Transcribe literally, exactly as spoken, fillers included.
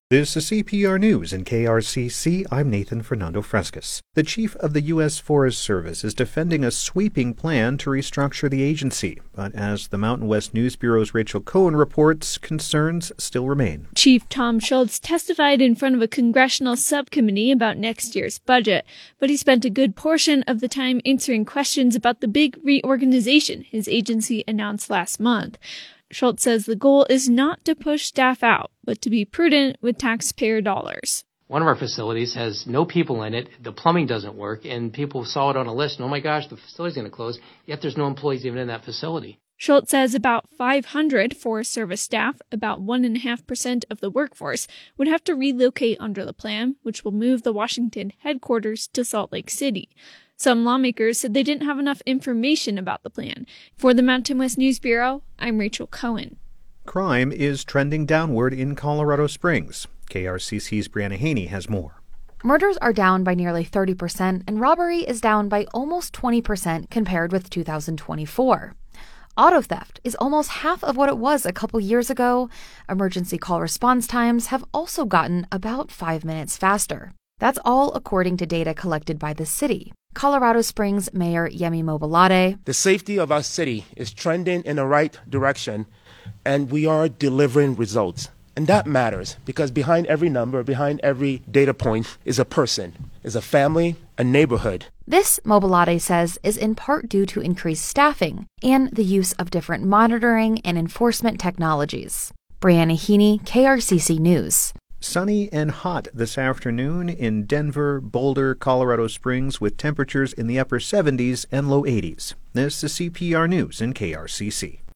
This is C P R News in K R C C. I'm Nathan Fernando Frescas. The chief of the U S Forest Service is defending a sweeping plan to restructure the agency. But as the Mountain West News Bureau's Rachel Cohen reports, concerns still remain. Chief Tom Schultz testified in front of a congressional subcommittee about next year's budget, but he spent a good portion of the time answering questions about the big reorganization his agency announced last month. Schultz says the goal is not to push staff out, but to be prudent with taxpayer dollars. One of our facilities has no people in it, the plumbing doesn't work, and people saw it on a list, and oh my gosh, the facility's going to close, yet there's no employees even in that facility. Schultz says about five hundred Forest Service staff, about one point five percent of the workforce, would have to relocate under the plan, which will move the Washington headquarters to Salt Lake City. Some lawmakers said they didn't have enough information about the plan. For the Mountain West News Bureau, I'm Rachel Cohen. Crime is trending downward in Colorado Springs. K R C C's Brianna Haney has more. Murders are down by nearly thirty percent, and robbery is down by almost twenty percent compared with two thousand twenty-four. Auto theft is almost half of what it was a couple years ago. Emergency call response times have also gotten about five minutes faster. That's all according to data collected by the city. Colorado Springs Mayor Yemi Mobolade. The safety of our city is trending in the right direction, and we are delivering results. And that matters because behind every number, behind every data point is a person, is a family, a neighborhood. This, Mobolade says, is in part due to increased staffing and the use of different monitoring and enforcement technologies. Brianna Haney, K R C C News. Sunny and hot this afternoon in Denver, Boulder, Colorado Springs, with temperatures in the upper seventies and low eighties. This is C P R News in K R C C.